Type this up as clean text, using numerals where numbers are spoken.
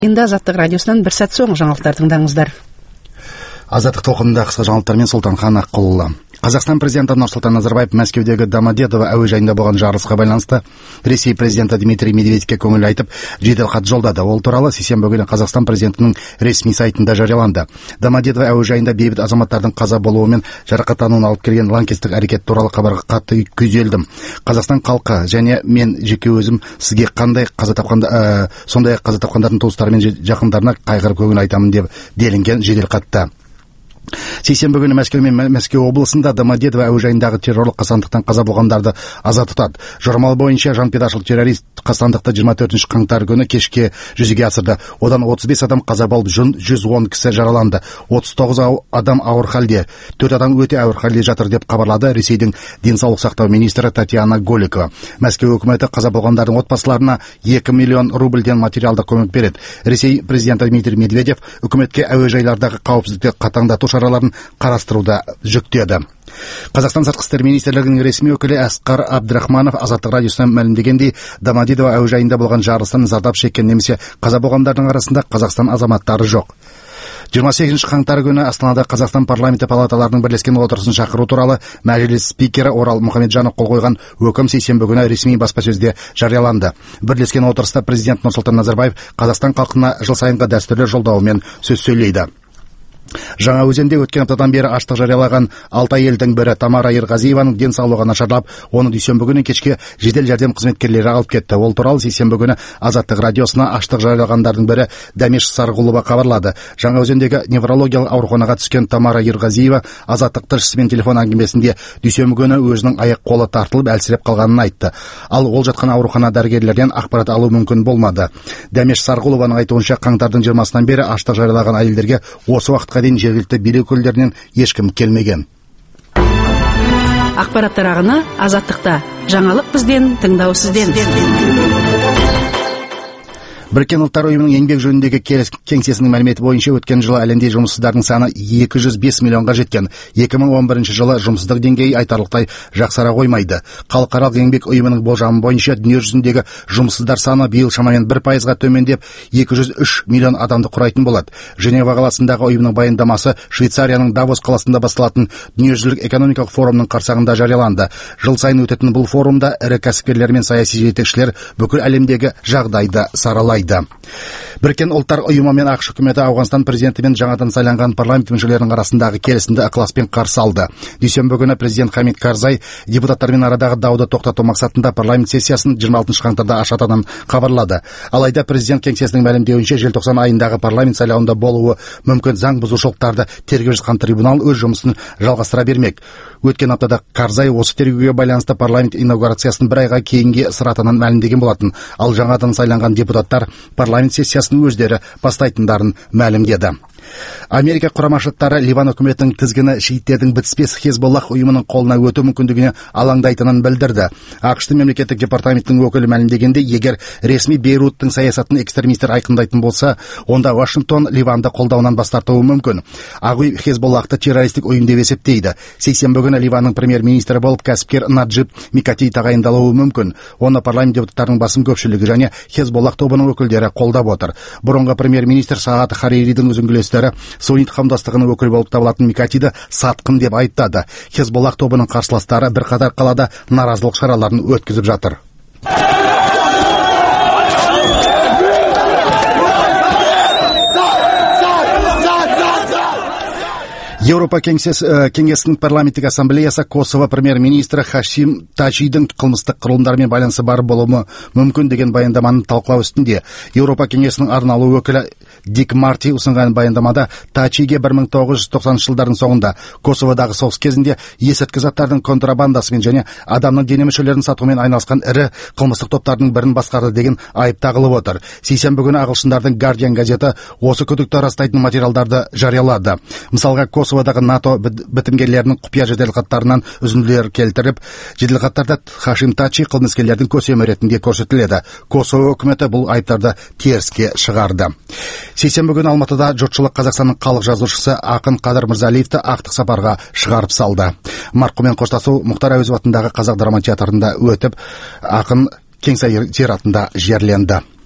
Енді Азаттық радиосынан бір сәт соң жаңалықтар тыңдаңыздар. Азаттық толқынында қысқа жаңалықтармен Сұлтанхан Аққұлұлы. Қазақстан президенті Нұрсұлтан Назарбаев Мәскеудегі Домодедово әуежайында болған жарылысқа байланысты Ресей президенті Дмитрий Медведевке көңіл айтып, жеделхат жолдады. Ол туралы сейсенбі күні Қазақстан президентінің ресми сайтында жарияланды. Домодедово әуежайында бейбіт азаматтардың қаза болуы мен жарақаттануына алып келген лаңкестік әрекет туралы хабарға қатты күйзелдім. Қазақстан халқы және мен жеке өзім сізге сондай-ақ қаза тапқандардың туыстары мен жақындарына қайғырып көңіл айтамын деп делінген жеделхатта. Сейсенбі күні Мәскеу мен Мәскеу облысында Домодедово әуежайындағы террорлық қасандықтан қаза болғандарды аза тұтады. Журнал бойынша жанпидашыл террорист қасандықты 24 қаңтар күні кешке жүзеге асырды. Одан 35 адам қаза болып, 110 кісі жараланды. 39 адам ауыр халде, 4 адам өте ауыр халде жатыр деп хабарлады Ресейдің денсаулық сақтау министрі Татьяна Голикова. Мәскеу үкіметі қаза болғандардың отбасыларына 2 миллион рубльден материалдық көмек береді. Ресей президенті Дмитрий Медведев үкіметке әуежайлардағы қауіпсіздікті қатаңдату шараларын қарастыруды жүктеді. Қазақстан сыртқы істер министрлігінің ресми өкілі Асқар Абдрахманов Азаттық радиосына мәлімдегендей, Домодедово әуежайында болған жарылыстан зардап шеккен немесе қаза болғандардың арасында Қазақстан азаматтары жоқ. 28 қаңтар күні Астанада Қазақстан парламенті палаталарының бірлескен отырысын шақыру туралы мәжіліс спикері Орал Мұхамеджанов қол қойған өкім сейсенбі күні ресми баспасөзде жарияланды. Бірлескен отырыста президент Нұрсұлтан Назарбаев Қазақстан халқына жыл сайынғы дәстүрлі жолдауымен сөз сөйлейді. Жаңаөзенде өткен аптадан бері аштық жариялаған 6 әйелдің бірі Тамара Ерғазиеваның денсаулығы нашарлап, оны дүйсенбі күні кешке жедел жәрдем қызметкерлері алып кетті. Ол туралы сейсенбі күні Азаттық радиосына аштық жариялағандардың бірі Дәмеш Сарғұлова хабарлады. Жаңаөзендегі неврологиялық ауруханаға түскен Тамара Ерғазиева Азаттық тілшісімен телефон әңгімесінде дүйсенбі күні өзінің аяқ-қолы тартылып әлсіреп қалғанын айтты. Ал ол жатқан аурухана дәрігерлерден ақпарат алу мүмкін болмады. Дәмеш Сарғұлованың айтуынша, қаңтардың 20-сынан бері аштық жариялаған әйелдерге осы уақытқа дейін жергілікті билік өкілдерінен ешкім келмеген. Ақпараттар ағыны Азаттықта. Жаңалық бізден, тыңдау сізден. Біріккен ұлттар ұйымының еңбек жөніндегі кеңсесінің мәліметі бойынша өткен жылы әлемде жұмыссыздардың саны 205 миллионға жеткен. 2011 жылы жұмыссыздық деңгейі айтарлықтай жақсара қоймайды. Халықаралық еңбек ұйымының болжамы бойынша дүние жүзіндегі жұмыссыздар саны биыл шамамен 1%-ға төмендеп 203 миллион адамды құрайтын болады. Женева қаласындағы ұйымның баяндамасы Швейцарияның Давос қаласында басталатын дүниежүзілік экономикалық форумның қарсаңында жарияланды. Жыл сайын өтетін бұл форумда ірі кәсіпкерлер мен саяси жетекшілер бүкіл әлемдегі жағдайды саралайды. Біріккен ұлттар ұйымы мен ақш үкіметі Ауғанстан президенті мен жаңадан сайланған парламент мүшелерінің арасындағы келісімді ықыласпен қарсы алды. Дүйсенбі күні президент Хамид Карзай депутаттармен арадағы дауды тоқтату мақсатында парламент сессиясын 26 қаңтарда ашатынын хабарлады. Алайда президент кеңсесінің мәлімдеуінше, желтоқсан айындағы парламент сайлауында болуы мүмкін заң бұзушылықтарды тергеп жатқан трибунал өз жұмысын жалғастыра бермек. Өткен аптада Карзай осы тергеуге байланысты парламент инаугурациясын бір айға кейінге ысыратынын мәлімдеген болатын. Ал жаңадан сайланған депутаттар парламент сессиясын өздері бастайтындарын мәлімдеді. Америка құрама штаттары Ливан үкіметінің тізгіні шииттердің бітіспес Хезболлах ұйымының қолына өту мүмкіндігіне алаңдайтынын білдірді. ақш мемлекеттік департаментінің өкілі мәлімдегенде, егер ресми Бейруттың саясатын экстремистер айқындайтын болса, онда Вашингтон Ливанды қолдауынан бас тартуы мүмкін. Ақ үй Хезболлахты террористік ұйым деп есептейді. Сейсенбі күні Ливанның премьер-министрі болып кәсіпкер Наджиб Микати тағайындалуы мүмкін. Оны парламент депутаттарының басым көпшілігі және Хезболлах тобының өкілдері қолдап отыр. Бұрынғы премьер-министр Саад Хариридің үзеңгілестері Суннит қауымдастығының өкілі болып табылатын Микатиді сатқын деп айыптады. Хезболлах тобының қарсыластары бірқатар қалада наразылық шараларын өткізіп жатыр. Еуропа кеңесінің парламенттік ассамблеясы Косово премьер-министрі Хашим Тачидің қылмыстық құрылымдармен байланысы бар болуы мүмкін деген баяндаманы талқылау үстінде. Еуропа кеңесінің арналу өкілі Дик Марти ұсынған баяндамада Тачиге 1990 жылдардың соңында Косоводағы соғыс кезінде есірткі заттардың контрабандасымен және адамның дене мүшелерін сатумен айналысқан ірі қылмыстық топтардың бірін басқарды деген айып тағылып отыр. Сейсенбі күні ағылшындардың Guardian газеті осы күдікті растайтын материалдарды жариялады. Мысалға, Косоводағы НАТО бітімгерлерінің құпия жеделхаттарынан үзінділер келтіріп, жеделхаттарда Хашим Тачи қылмыскерлердің көсемі ретінде көрсетіледі. Косово үкіметі бұл айыптарды теріске шығарды. Сейсенбі күні Алматыда жұртшылық Қазақстанның халық жазушысы ақын Қадыр Мырзалиевті ақтық сапарға шығарып салды. Марқұммен қоштасу Мұхтар Әуезов атындағы Қазақ драма театрында өтіп, ақын Кеңсай зиратында жерленді.